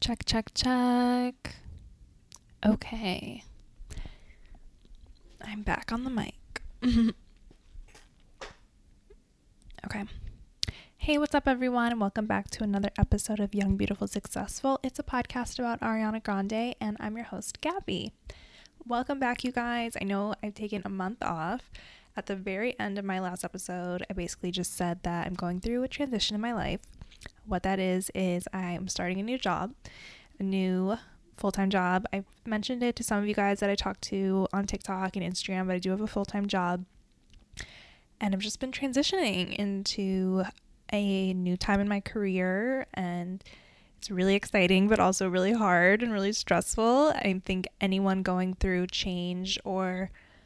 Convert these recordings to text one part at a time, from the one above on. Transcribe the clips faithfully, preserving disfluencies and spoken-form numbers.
Check, check, check. Okay. I'm back on the mic. Okay. Hey, what's up, everyone, and welcome back to another episode of Young, Beautiful, Successful. It's a podcast about Ariana Grande, and I'm your host, Gabby. Welcome back, you guys. I know I've taken a month off. At the very end of my last episode, I basically just said that I'm going through a transition in my life. What that is, is I'm starting a new job, a new full-time job. I've mentioned it to some of you guys that I talk to on TikTok and Instagram, but I do have a full-time job. And I've just been transitioning into a new time in my career, and it's really exciting, but also really hard and really stressful. I think anyone going through change or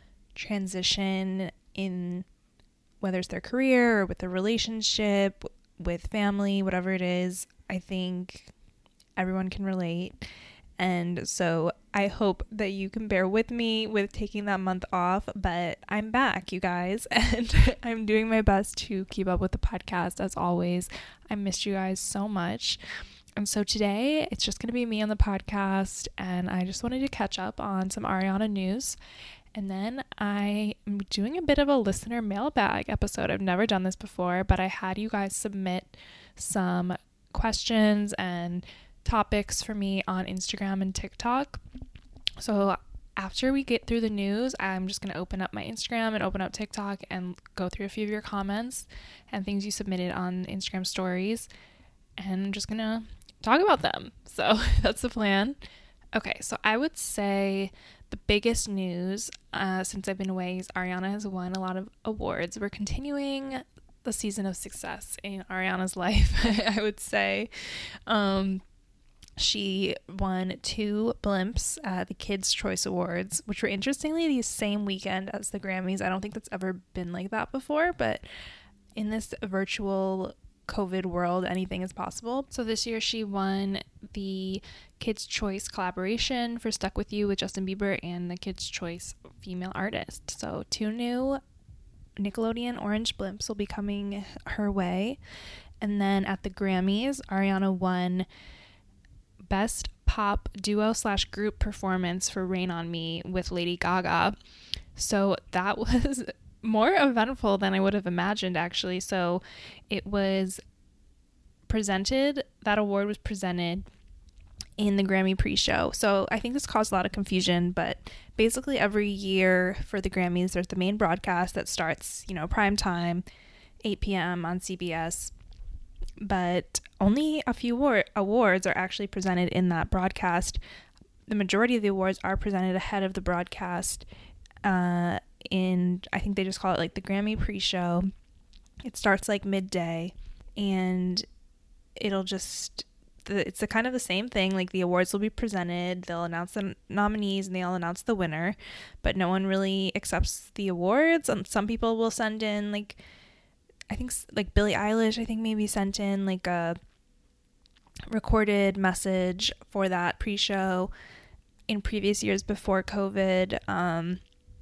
transition in whether it's their career or with a relationship, with family, whatever it is, I think everyone can relate. And so I hope that you can bear with me with taking that month off, but I'm back, you guys, and I'm doing my best to keep up with the podcast as always. I missed you guys so much. And so today it's just going to be me on the podcast, and I just wanted to catch up on some Ariana news. And then I am doing a bit of a listener mailbag episode. I've never done this before, but I had you guys submit some questions and topics for me on Instagram and TikTok. So after we get through the news, I'm just going to open up my Instagram and open up TikTok and go through a few of your comments and things you submitted on Instagram stories. And I'm just going to talk about them. So that's the plan. Okay, so I would say the biggest news uh, since I've been away is Ariana has won a lot of awards. We're continuing the season of success in Ariana's life, I would say. Um, she won two blimps at the Kids' Choice Awards, which were interestingly the same weekend as the Grammys. I don't think that's ever been like that before, but in this virtual COVID world, anything is possible. So this year she won the Kids' Choice collaboration for Stuck With You with Justin Bieber and the Kids' Choice Female Artist. So two new Nickelodeon orange blimps will be coming her way. And then at the Grammys, Ariana won Best Pop Duo slash Group Performance for Rain on Me with Lady Gaga. So that was more eventful than I would have imagined, actually. So it was presented, that award was presented in the Grammy pre-show. So I think this caused a lot of confusion, but basically every year for the Grammys, there's the main broadcast that starts, you know, prime time, eight p.m. on C B S. But only a few war- awards are actually presented in that broadcast. The majority of the awards are presented ahead of the broadcast uh, in, I think they just call it like the Grammy pre-show. It starts like midday, and it'll just, the, it's the kind of the same thing. Like the awards will be presented, they'll announce the nominees, and they'll announce the winner, but no one really accepts the awards. And some people will send in like, I think like Billie Eilish, I think maybe sent in like a recorded message for that pre-show in previous years before COVID. Um,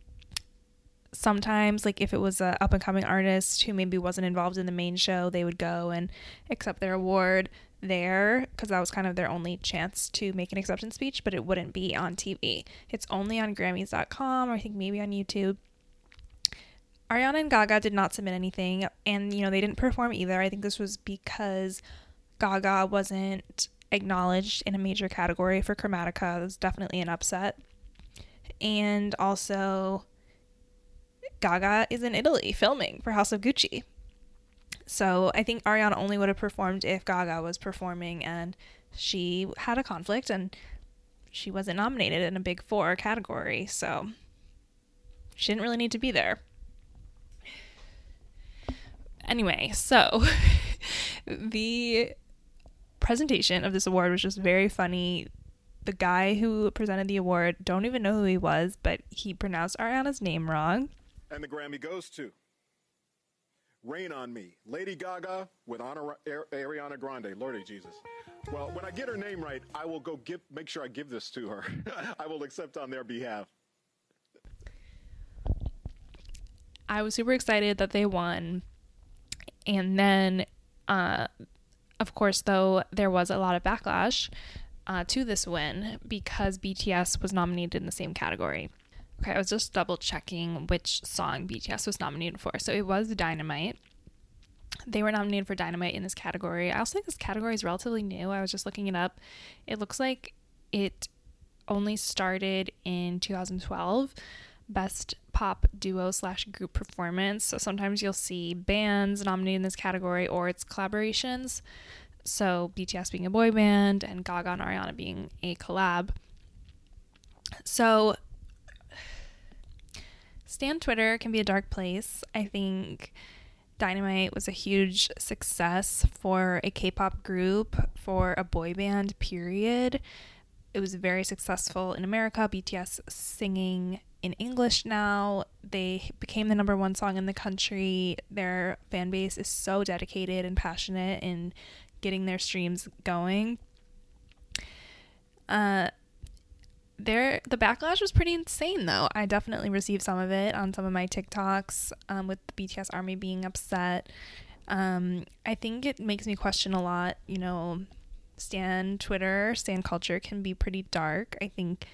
sometimes like if it was a up-and-coming artist who maybe wasn't involved in the main show, they would go and accept their award there because that was kind of their only chance to make an acceptance speech, but it wouldn't be on T V. It's only on Grammys dot com, or I think maybe on YouTube. Ariana and Gaga did not submit anything, and you know they didn't perform either. I think this was because Gaga wasn't acknowledged in a major category for Chromatica. It was definitely an upset. And also Gaga is in Italy filming for House of Gucci. So I think Ariana only would have performed if Gaga was performing, and she had a conflict and she wasn't nominated in a big four category, so she didn't really need to be there. Anyway, so the presentation of this award was just very funny. The guy who presented the award, don't even know who he was, but he pronounced Ariana's name wrong. And the Grammy goes to Rain on Me, Lady Gaga with Honor, Ariana Grande. Lordy Jesus. Well, when I get her name right, I will go give, make sure I give this to her. I will accept on their behalf. I was super excited that they won. And then, uh, of course, though, there was a lot of backlash uh, to this win because B T S was nominated in the same category. Okay, I was just double checking which song B T S was nominated for. So it was Dynamite. They were nominated for Dynamite in this category. I also think this category is relatively new. I was just looking it up. It looks like it only started in two thousand twelve. Best pop duo slash group performance. So sometimes you'll see bands nominated in this category, or it's collaborations. So B T S being a boy band and Gaga and Ariana being a collab. So Stan Twitter can be a dark place. I think Dynamite was a huge success for a K-pop group, for a boy band, period. It was very successful in America. B T S singing in English now. They became the number one song in the country. Their fan base is so dedicated and passionate in getting their streams going. Uh, there, the backlash was pretty insane, though. I definitely received some of it on some of my TikToks, um, with the B T S Army being upset. Um, I think it makes me question a lot, you know, Stan Twitter, Stan culture can be pretty dark. I think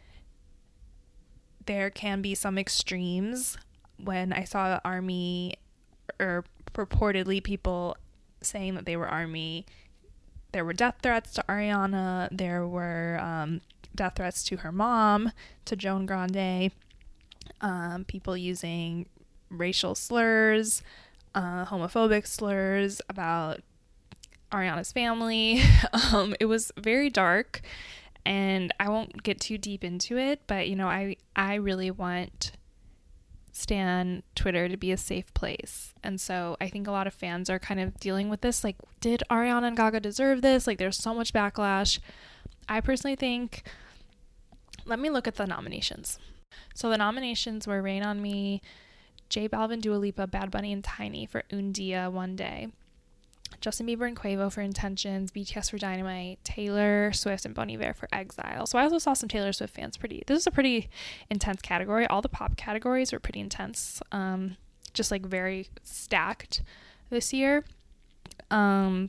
there can be some extremes. When I saw Army, or purportedly people saying that they were Army, there were death threats to Ariana, there were um, death threats to her mom, to Joan Grande, um, people using racial slurs, uh, homophobic slurs about Ariana's family. Um, it was very dark, and I won't get too deep into it, but you know, I I really want Stan Twitter to be a safe place, and so I think a lot of fans are kind of dealing with this, like, did Ariana and Gaga deserve this? Like, there's so much backlash. I personally think, let me look at the nominations. So the nominations were Rain on Me, J Balvin, Dua Lipa, Bad Bunny, and Tiny for Un Dia One Day, Justin Bieber and Quavo for Intentions, B T S for Dynamite, Taylor Swift and Bon Iver for Exile. So I also saw some Taylor Swift fans. Pretty, this is a pretty intense category. All the pop categories were pretty intense, um, just like very stacked this year. Um,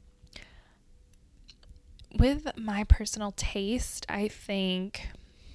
with my personal taste, I think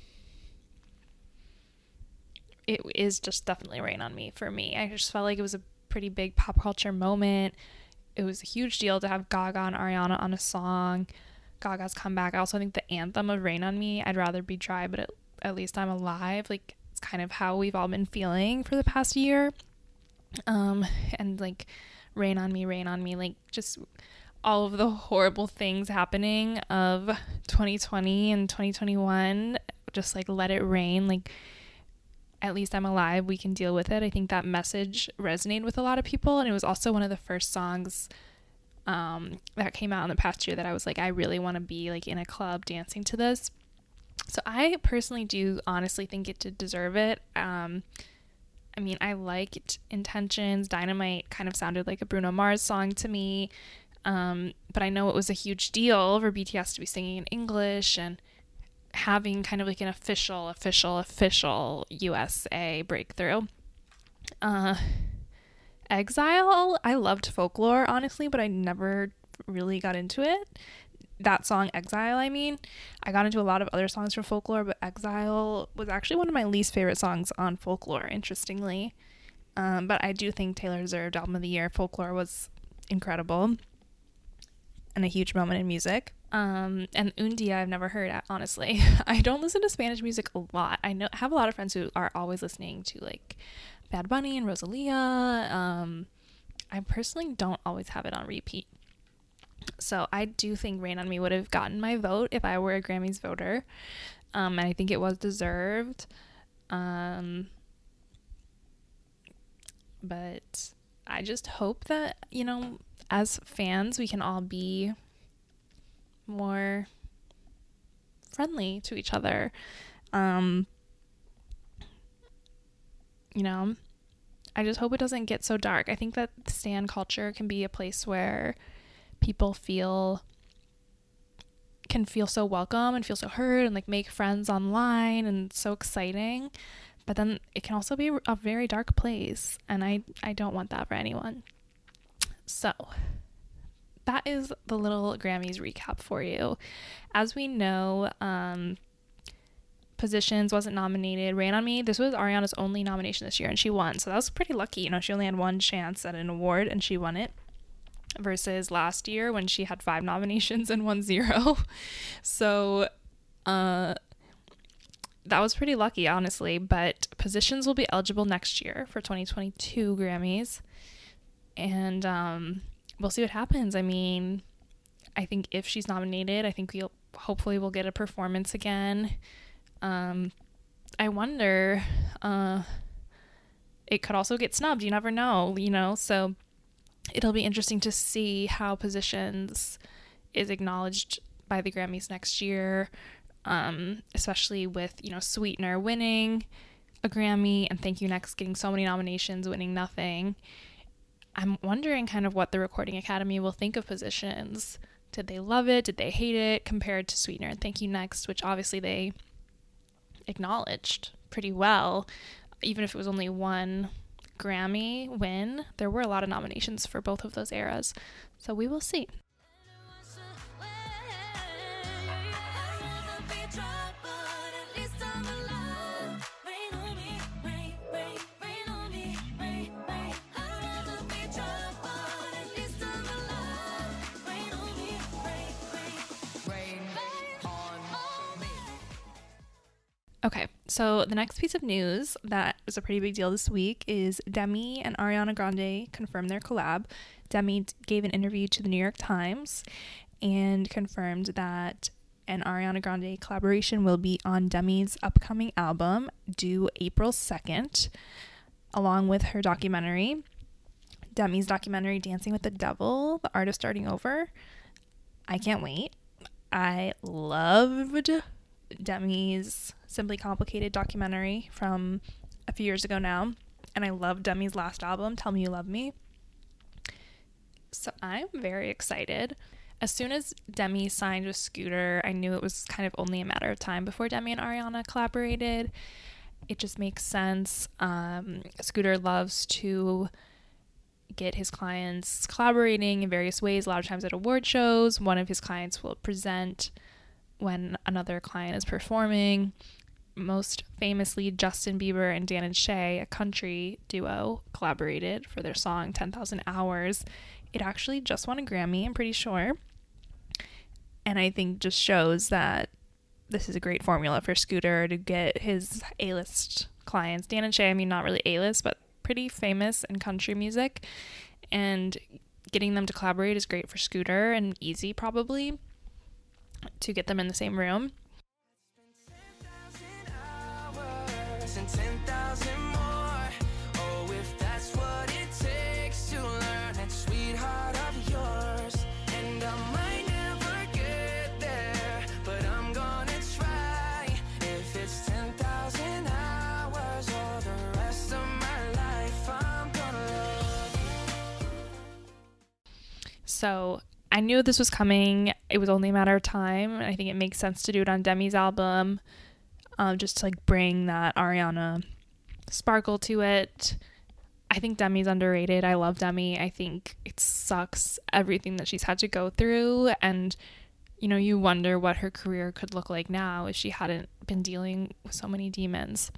it is just definitely Rain on Me for me. I just felt like it was a pretty big pop culture moment. It was a huge deal to have Gaga and Ariana on a song. Gaga's comeback. I also think the anthem of Rain on Me, I'd rather be dry, but at, at least I'm alive. Like, it's kind of how we've all been feeling for the past year. Um, and like, Rain on Me, Rain on Me, like, just all of the horrible things happening of twenty twenty and twenty twenty-one, just like, let it rain. Like, at least I'm alive, we can deal with it. I think that message resonated with a lot of people, and it was also one of the first songs um, that came out in the past year that I was like, I really want to be like in a club dancing to this. So I personally do honestly think it did deserve it. Um, I mean, I liked Intentions. Dynamite kind of sounded like a Bruno Mars song to me, um, but I know it was a huge deal for B T S to be singing in English and having kind of like an official, official, official U S A breakthrough. Uh, Exile, I loved Folklore, honestly, but I never really got into it. That song, Exile, I mean. I got into a lot of other songs from Folklore, but Exile was actually one of my least favorite songs on Folklore, interestingly. Um, but I do think Taylor deserved Album of the Year. Folklore was incredible and a huge moment in music. Um, and Un Dia I've never heard, honestly. I don't listen to Spanish music a lot. I know have a lot of friends who are always listening to like Bad Bunny and Rosalia. Um, I personally don't always have it on repeat. So I do think Rain on Me would have gotten my vote if I were a Grammys voter. Um, and I think it was deserved. Um, but I just hope that, you know, as fans, we can all be more friendly to each other. Um, you know, I just hope it doesn't get so dark. I think that stan culture can be a place where people feel can feel so welcome and feel so heard and like make friends online and so exciting, but then it can also be a very dark place, and I I don't want that for anyone. So that is the little Grammys recap for you. As we know, um, Positions wasn't nominated. Rain on Me, this was Ariana's only nomination this year, and she won. So that was pretty lucky. You know, she only had one chance at an award, and she won it. Versus last year when she had five nominations and won zero. So, uh, that was pretty lucky, honestly. But Positions will be eligible next year for twenty twenty-two Grammys. And um, we'll see what happens. I mean, I think if she's nominated, I think we'll hopefully we'll get a performance again. Um, I wonder, uh, it could also get snubbed. You never know, you know, so it'll be interesting to see how Positions is acknowledged by the Grammys next year, um, especially with, you know, Sweetener winning a Grammy and Thank You Next getting so many nominations, winning nothing. I'm wondering kind of what the Recording Academy will think of Positions. Did they love it? Did they hate it compared to Sweetener and Thank You Next, which obviously they acknowledged pretty well, even if it was only one Grammy win. There were a lot of nominations for both of those eras, so we will see. Okay, so the next piece of news that was a pretty big deal this week is Demi and Ariana Grande confirmed their collab. Demi gave an interview to the New York Times and confirmed that an Ariana Grande collaboration will be on Demi's upcoming album due April second, along with her documentary. Demi's documentary, Dancing with the Devil, The Art of Starting Over. I can't wait. I loved Demi's Simply Complicated documentary from a few years ago now, and I love Demi's last album, Tell Me You Love Me. So I'm very excited. As soon as Demi signed with Scooter, I knew it was kind of only a matter of time before Demi and Ariana collaborated. It just makes sense. Um, Scooter loves to get his clients collaborating in various ways, a lot of times at award shows. One of his clients will present when another client is performing. Most famously, Justin Bieber and Dan and Shay, a country duo, collaborated for their song ten thousand hours. It actually just won a Grammy, I'm pretty sure. And I think just shows that this is a great formula for Scooter to get his A-list clients. Dan and Shay, I mean, not really A-list, but pretty famous in country music. And getting them to collaborate is great for Scooter and easy, probably, to get them in the same room. ten thousand more. Oh, if that's what it takes to learn that sweetheart of yours. And I might never get there, but I'm gonna try. If it's ten thousand hours or the rest of my life, I'm gonna love you. So I knew this was coming. It was only a matter of time. I think it makes sense to do it on Demi's album. Um, just to like bring that Ariana sparkle to it. I think Demi's underrated. I love Demi. I think it sucks everything that she's had to go through, and you know, you wonder what her career could look like now if she hadn't been dealing with so many demons.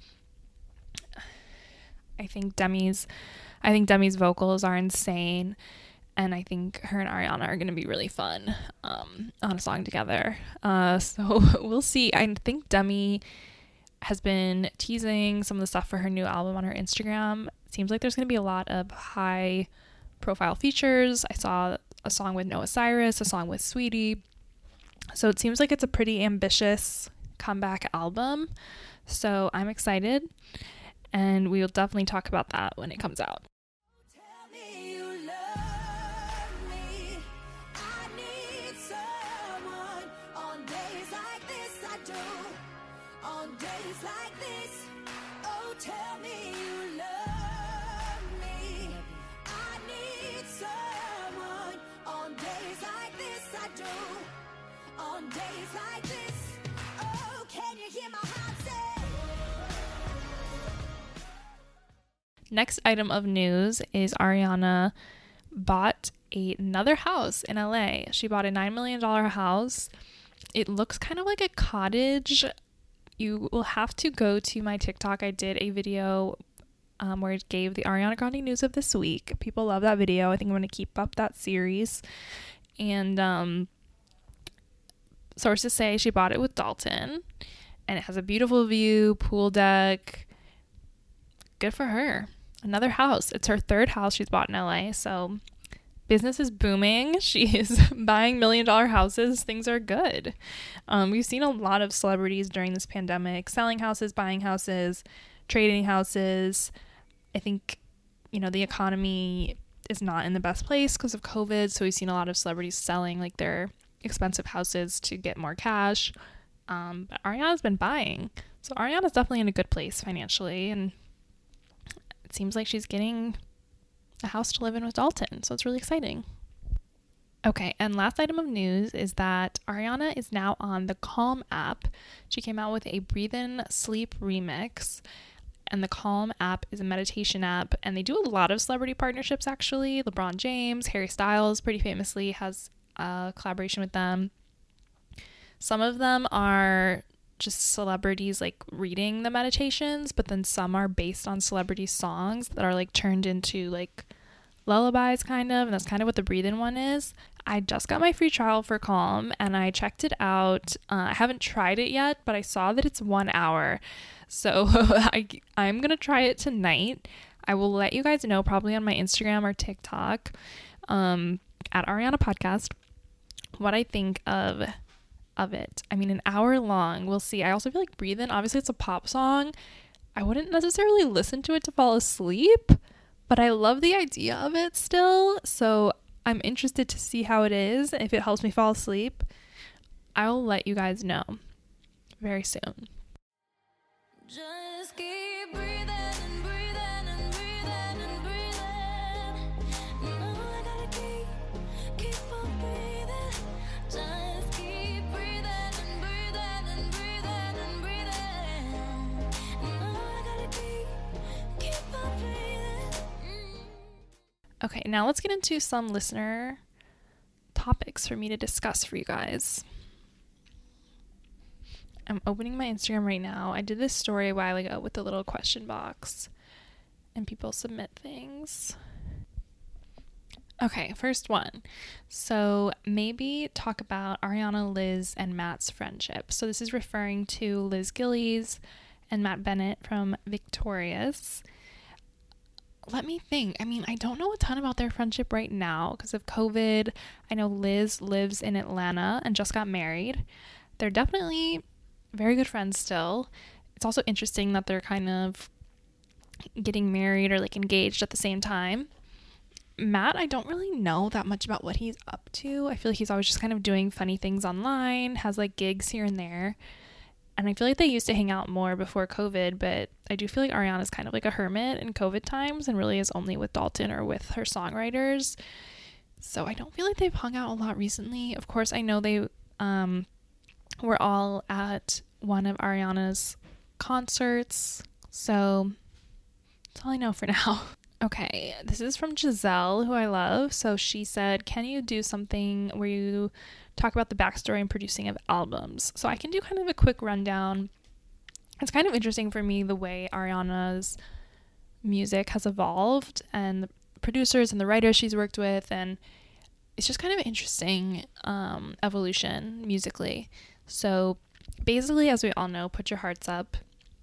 I think Demi's I think Demi's vocals are insane, and I think her and Ariana are going to be really fun um, on a song together. Uh, so we'll see. I think Demi has been teasing some of the stuff for her new album on her Instagram. It seems like there's going to be a lot of high profile features. I saw a song with Noah Cyrus, a song with Sweetie. So it seems like it's a pretty ambitious comeback album. So I'm excited, and we will definitely talk about that when it comes out. Next item of news is Ariana bought a, another house in L A. She bought a nine million dollars house. It looks kind of like a cottage. You will have to go to my TikTok. I did a video um, where it gave the Ariana Grande news of this week. People love that video. I think I'm going to keep up that series. And um, sources say she bought it with Dalton. And it has a beautiful view, pool deck. Good for her. Another house. It's her third house she's bought in L A. So business is booming. She is buying million dollar houses. Things are good. Um, we've seen a lot of celebrities during this pandemic selling houses, buying houses, trading houses. I think, you know, the economy is not in the best place because of COVID. So we've seen a lot of celebrities selling like their expensive houses to get more cash. Um, but Ariana's been buying. So Ariana's definitely in a good place financially. And it seems like she's getting a house to live in with Dalton. So it's really exciting. Okay, and last item of news is that Ariana is now on the Calm app. She came out with a Breathe In Sleep remix. And the Calm app is a meditation app. And they do a lot of celebrity partnerships, actually. LeBron James, Harry Styles, pretty famously, has a collaboration with them. Some of them are just celebrities like reading the meditations, but then some are based on celebrity songs that are like turned into like lullabies kind of, and that's kind of what the Breathe In one is. I just got my free trial for Calm and I checked it out. Uh, I haven't tried it yet, but I saw that it's one hour. So I, I'm going to try it tonight. I will let you guys know probably on my Instagram or TikTok um, at Ariana Podcast what I think of of it. I mean, an hour long. We'll see. I also feel like Breathe In, obviously it's a pop song. I wouldn't necessarily listen to it to fall asleep, but I love the idea of it still. So I'm interested to see how it is. If it helps me fall asleep, I'll let you guys know very soon. Just keep breathing and breathing and breathing and breathing. No, I gotta keep, keep on breathing. Just keep breathing and breathing and breathing and breathing. No, I gotta keep, keep on breathing. Mm. Okay, now let's get into some listener topics for me to discuss for you guys. I'm opening my Instagram right now. I did this story a while ago with the little question box and people submit things. Okay, first one. So maybe talk about Ariana, Liz, and Matt's friendship. So this is referring to Liz Gillies and Matt Bennett from Victorious. Let me think. I mean, I don't know a ton about their friendship right now because of COVID. I know Liz lives in Atlanta and just got married. They're definitely very good friends still. It's also interesting that they're kind of getting married or like engaged at the same time. Matt, I don't really know that much about what he's up to. I feel like he's always just kind of doing funny things online, has like gigs here and there. And I feel like they used to hang out more before COVID, but I do feel like Ariana's kind of like a hermit in COVID times and really is only with Dalton or with her songwriters. So I don't feel like they've hung out a lot recently. Of course, I know they um were all at one of Ariana's concerts. So that's all I know for now. Okay, this is from Giselle, who I love. So she said, can you do something where you talk about the backstory and producing of albums? So I can do kind of a quick rundown. It's kind of interesting for me the way Ariana's music has evolved and the producers and the writers she's worked with, and it's just kind of interesting um, evolution musically. So basically, as we all know, Put Your Hearts Up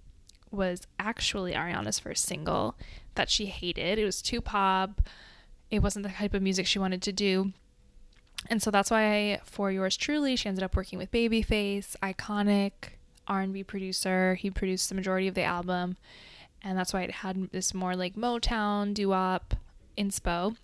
was actually Ariana's first single that she hated. It was too pop. It wasn't the type of music she wanted to do. And so that's why for Yours Truly, she ended up working with Babyface, iconic R and B producer. He produced the majority of the album. And that's why it had this more like Motown, doo-wop inspo.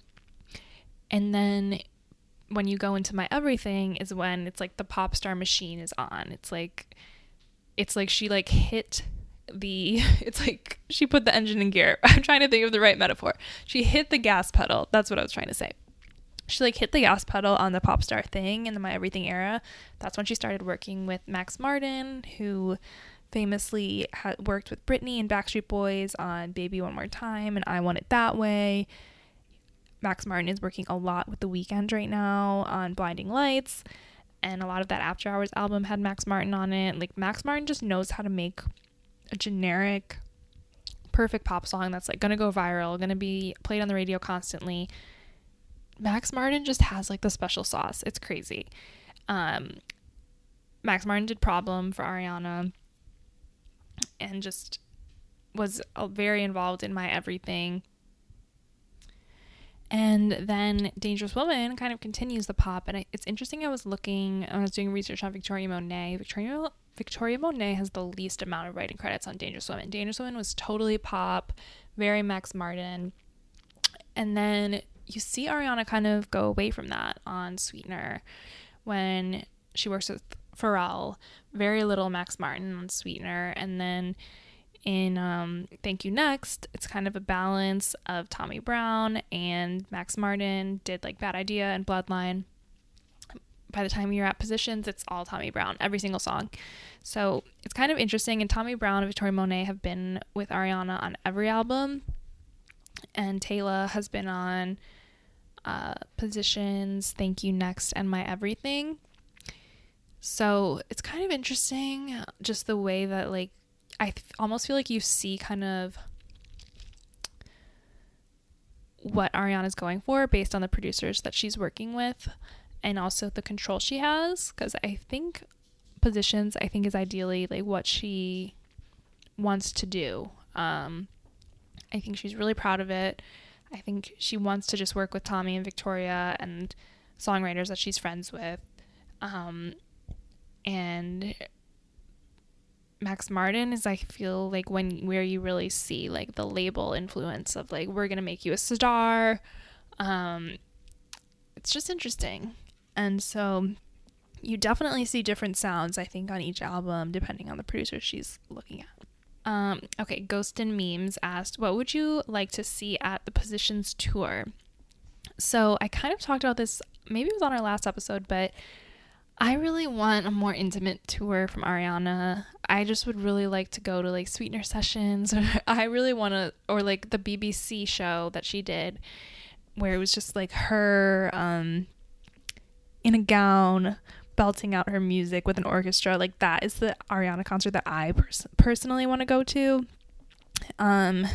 And then when you go into My Everything is when it's like the pop star machine is on. It's like, it's like she like hit the, it's like she put the engine in gear. I'm trying to think of the right metaphor. She hit the gas pedal. That's what I was trying to say. She like hit the gas pedal on the pop star thing in the My Everything era. That's when she started working with Max Martin, who famously had worked with Britney and Backstreet Boys on Baby One More Time and I Want It That Way. Max Martin is working a lot with The Weeknd right now on Blinding Lights, and a lot of that After Hours album had Max Martin on it. Like, Max Martin just knows how to make a generic, perfect pop song that's like gonna go viral, gonna be played on the radio constantly. Max Martin just has like the special sauce. It's crazy. Um, Max Martin did Problem for Ariana and just was very involved in My Everything. And then Dangerous Woman kind of continues the pop. And I, it's interesting, I was looking, when I was doing research on Victoria Monet. Victoria, Victoria Monet has the least amount of writing credits on Dangerous Woman. Dangerous Woman was totally pop, very Max Martin. And then you see Ariana kind of go away from that on Sweetener when she works with Pharrell. Very little Max Martin on Sweetener. And then in um, Thank You Next, it's kind of a balance of Tommy Brown and Max Martin. Did like Bad Idea and Bloodline. By the time you're at Positions, it's all Tommy Brown, every single song. So it's kind of interesting. And Tommy Brown and Victoria Monet have been with Ariana on every album. And Taylor has been on uh, Positions, Thank You Next, and My Everything. So it's kind of interesting, just the way that, like, I th- almost feel like you see kind of what Ariana's going for based on the producers that she's working with, and also the control she has, because I think Positions, I think, is ideally like what she wants to do. Um, I think she's really proud of it. I think she wants to just work with Tommy and Victoria and songwriters that she's friends with. Um, and Max Martin is, I feel like, when where you really see like the label influence of like, we're gonna make you a star. Um, it's just interesting. And so you definitely see different sounds, I think, on each album depending on the producer she's looking at. Um, okay, Ghost and Memes asked, what would you like to see at the Positions tour? So I kind of talked about this, maybe it was on our last episode, but I really want a more intimate tour from Ariana. I just would really like to go to like Sweetener sessions. I really want to, or like the B B C show that she did, where it was just like her um, in a gown, belting out her music with an orchestra. Like, that is the Ariana concert that I pers- personally want to go to. Um,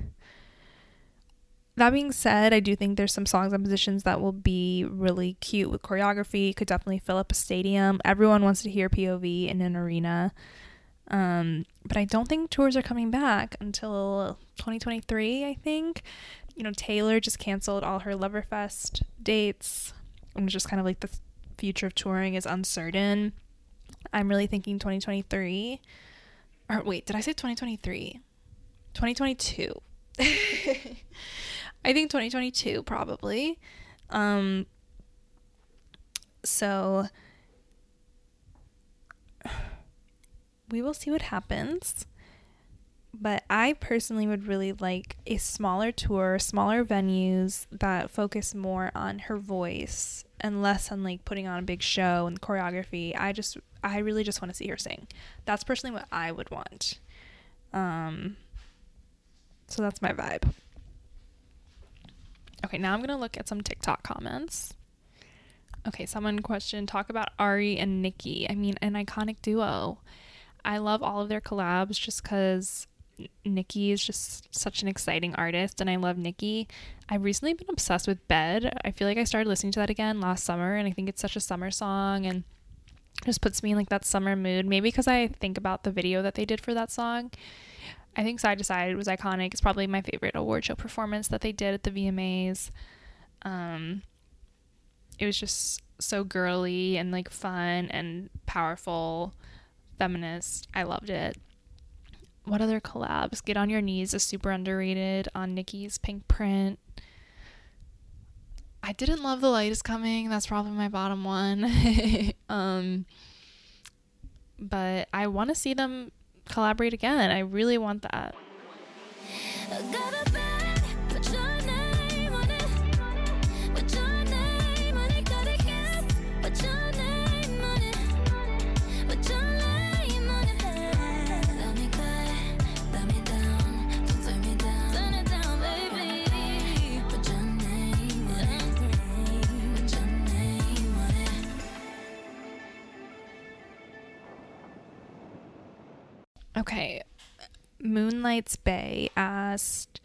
that being said, I do think there's some songs and Positions that will be really cute with choreography. Could definitely fill up a stadium. Everyone wants to hear P O V in an arena. Um, but I don't think tours are coming back until twenty twenty-three, I think. You know, Taylor just canceled all her Loverfest dates. And just kind of like the future of touring is uncertain. I'm really thinking twenty twenty-three. Or wait, did I say twenty twenty-three? twenty twenty-two. I think twenty twenty-two probably. Um, so we will see what happens. But I personally would really like a smaller tour, smaller venues that focus more on her voice and less on like putting on a big show and choreography. I just, I really just want to see her sing. That's personally what I would want. Um, so that's my vibe. Okay, now I'm going to look at some TikTok comments. Okay, someone questioned, talk about Ari and Nicki. I mean, an iconic duo. I love all of their collabs just because Nicki is just such an exciting artist, and I love Nicki. I've recently been obsessed with Bed. I feel like I started listening to that again last summer, and I think it's such a summer song and just puts me in like that summer mood. Maybe because I think about the video that they did for that song. I think Side to Side was iconic. It's probably my favorite award show performance that they did at the V M As. Um, it was just so girly and like fun and powerful, feminist. I loved it. What other collabs? Get on Your Knees is super underrated on Nicki's Pink Print. I didn't love The Light Is Coming. That's probably my bottom one. um, but I want to see them collaborate again. I really want that. Okay. Moonlights Bay asked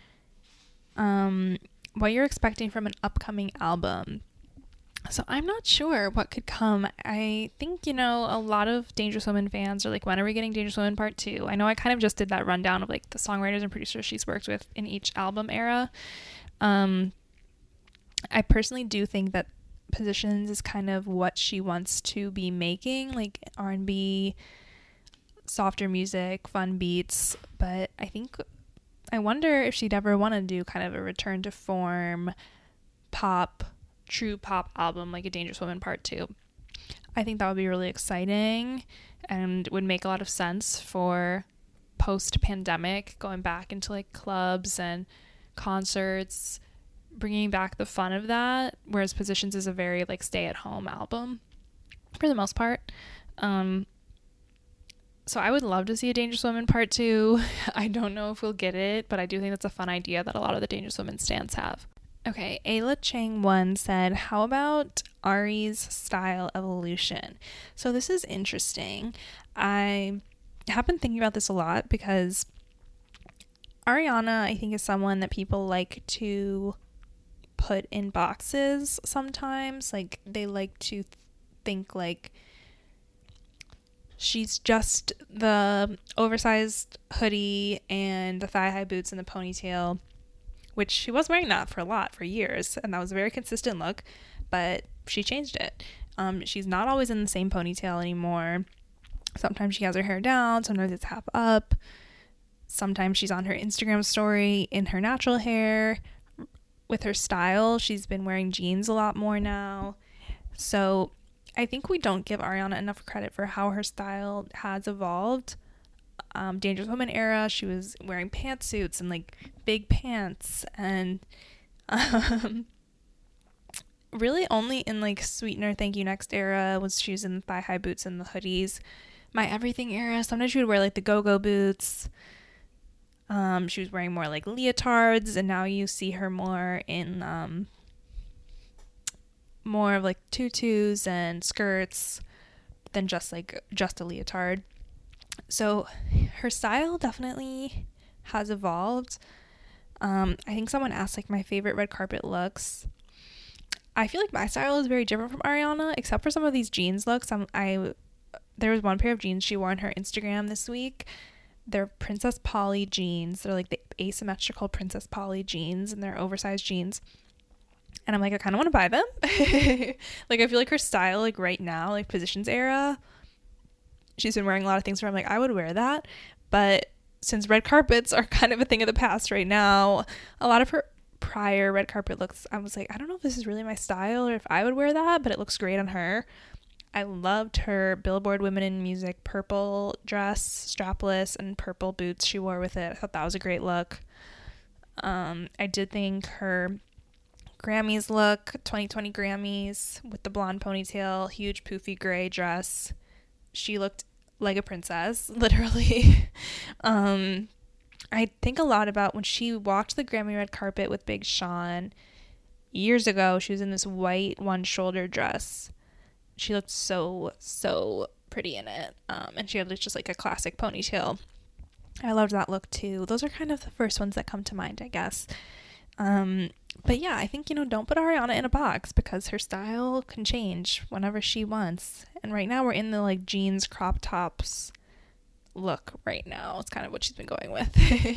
um, what you're expecting from an upcoming album. So I'm not sure what could come. I think, you know, a lot of Dangerous Women fans are like, when are we getting Dangerous Women Part two? I know I kind of just did that rundown of like the songwriters and producers she's worked with in each album era. Um, I personally do think that Positions is kind of what she wants to be making, like R and B, softer music, fun beats. But I think, I wonder if she'd ever want to do kind of a return to form pop, true pop album like a Dangerous Woman Part two. I think that would be really exciting and would make a lot of sense for post-pandemic, going back into like clubs and concerts, bringing back the fun of that, whereas Positions is a very like stay-at-home album for the most part. Um, so I would love to see a Dangerous Woman Part two. I don't know if we'll get it, but I do think that's a fun idea that a lot of the Dangerous Women stans have. Okay, Ayla Chang one said, how about Ari's style evolution? So this is interesting. I have been thinking about this a lot because Ariana, I think, is someone that people like to put in boxes sometimes. Like, they like to th- think like she's just the oversized hoodie and the thigh-high boots and the ponytail, which she was wearing that for a lot, for years, and that was a very consistent look, but she changed it. Um, she's not always in the same ponytail anymore. Sometimes she has her hair down, sometimes it's half up. Sometimes she's on her Instagram story in her natural hair. With her style, she's been wearing jeans a lot more now. So I think we don't give Ariana enough credit for how her style has evolved. Um, Dangerous Woman era, she was wearing pantsuits and like big pants, and um, really only in like Sweetener Thank You Next era was she was in the thigh-high boots and the hoodies. My Everything era, sometimes she would wear like the go-go boots. Um, she was wearing more like leotards, and now you see her more in um, more of like tutus and skirts than just like just a leotard. So her style definitely has evolved. Um, I think someone asked like my favorite red carpet looks. I feel like my style is very different from Ariana, except for some of these jeans looks. Um, I there was one pair of jeans she wore on her Instagram this week. They're Princess Polly jeans. They're like the asymmetrical Princess Polly jeans, and they're oversized jeans. And I'm like, I kind of want to buy them. Like, I feel like her style, like right now, like Positions era, she's been wearing a lot of things where I'm like, I would wear that. But since red carpets are kind of a thing of the past right now, a lot of her prior red carpet looks, I was like, I don't know if this is really my style or if I would wear that, but it looks great on her. I loved her Billboard Women in Music purple dress, strapless, and purple boots she wore with it. I thought that was a great look. Um, I did think her Grammys look, twenty twenty Grammys, with the blonde ponytail, huge poofy gray dress. She looked like a princess, literally. um, I think a lot about when she walked the Grammy red carpet with Big Sean years ago. She was in this white one-shoulder dress. She looked so, so pretty in it. Um, and she had just like a classic ponytail. I loved that look too. Those are kind of the first ones that come to mind, I guess. Um, but yeah, I think, you know, don't put Ariana in a box because her style can change whenever she wants. And right now we're in the like jeans, crop tops look right now. It's kind of what she's been going with.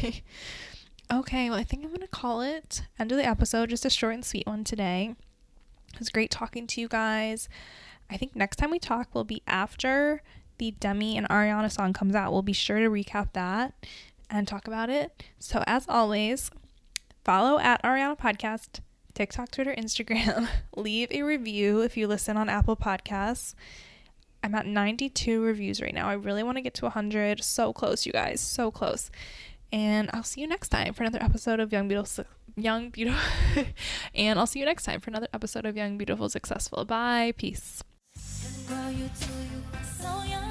Okay, well, I think I'm going to call it end of the episode. Just a short and sweet one today. It was great talking to you guys. I think next time we talk will be after the Demi and Ariana song comes out. We'll be sure to recap that and talk about it. So as always, follow at Ariana Podcast, TikTok, Twitter, Instagram. Leave a review if you listen on Apple Podcasts. I'm at ninety-two reviews right now. I really want to get to one hundred. So close, you guys. So close. And I'll see you next time for another episode of Young Beautiful Young Beautiful and I'll see you next time for another episode of Young Beautiful Successful. Bye. Peace. Girl, you too, you so young.